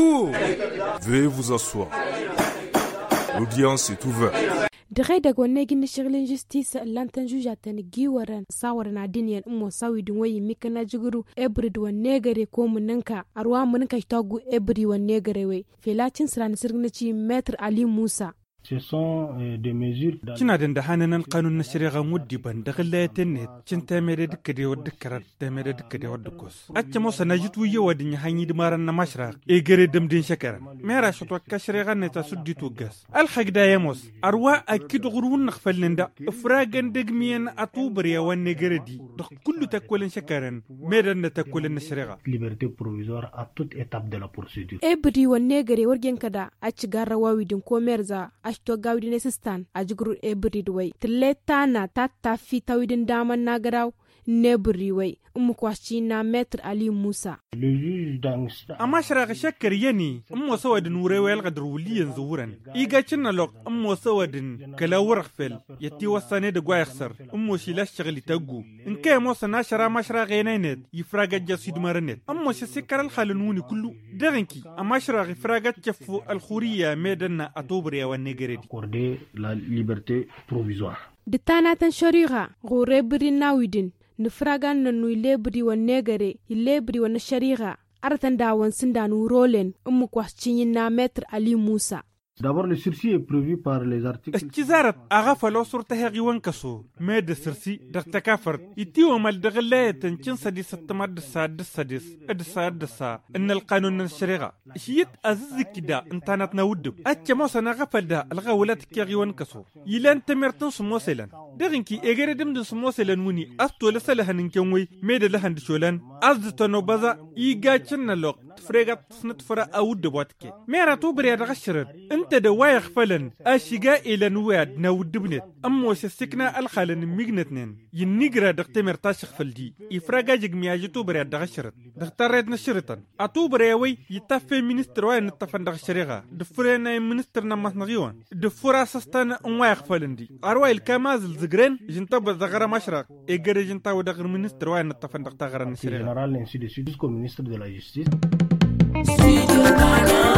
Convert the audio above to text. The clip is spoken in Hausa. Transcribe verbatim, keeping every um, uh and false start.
Bonjour. Veuillez vous asseoir. L'audience est ouverte. Dare daga wanne gini shirin justice lantan juja ta ni giwaran sawar na diniyan ummo sawi din wayi mika na jiguru ebrid wanne gare ko munanka arwa munanka tagu ebri wanne gare wai felacin sirani sirgnaci Maître Ali Musa. kina da hananan kanun na shari'a muddi ban da gallatin ne cin ta mere duka da wadda karar ta mere duka da wadda kos acce mo sana jitu yawa din hanyi dimaran na mashra e gare damdin shakara mera shotwa ka shari'a ne ta suddi to gas al khagda yamos arwa akid gurun nkhfalin da fragan degmiyan atubar ya wanne gare di da kullu takwalin shakaran medan da takwalin na shari'a liberté provisoire à toute étape de la procédure ebri wanne gare wargen kada acci garrawa widin ko merza to gawdi ne sistan a jigru e brid way tleta na tatta fi tawidin daman na garaw ne buri way um kwashi na Maître Ali Musa amma shara shakkar yani um sawadin wure wayal qadar wuliyan zuhuran iga cinna lok um sawadin kala warfel yati wasane da gwaya khsar um shi la shagli tagu in kai mo sana shara mashra gainet yifraga jasid maranet um shi sikar al khalununi kullu daganki amma shara ifraga chafu al khuriya medanna atubri wa negeredi accorder la liberté provisoire de tanatan shari'a gore birin nawidin nufragan na nui lebri wa negare lebri wa na shari'a artan dawon sindanu rolen ummu kwascinyin na Maître Ali Musa. D'abord, le sursis est prévu par les articles. Estizarat agafa lo surta hegi wankaso me de sursis da takafar iti wa mal da gallatan cin sadis tamad sad sadis ed sad sa in al qanun al shari'a shiyat azzik da intanat na wudub acce mo sana gafal da al gawlat kegi wankaso yilan tamertan su moselan daginki egere dim dun su moselan wuni asto la salahanin kenwai me da lahan sholan azto no baza iga cin na lok fregat snat fara awud watke mera to bre da gashirat انت da waya khfalan a shiga ila nuwad na wudubnet amma shastikna alkhalan mignetnen yinigra da qtemer ta shkhfaldi ifraga jigmiya jitu bare da gashirat da tared na shiritan atu bare wi yitafe minister wa na tafan da shariga da furena minister na masnagiwan da furasastan waya khfalandi arwa il kamazil zigren jinta bazagara mashraq e gere jinta wa da minister wa na tafan da tagaran shariga général ainsi de suite jusqu'au ministre de la justice. Studio Ghana.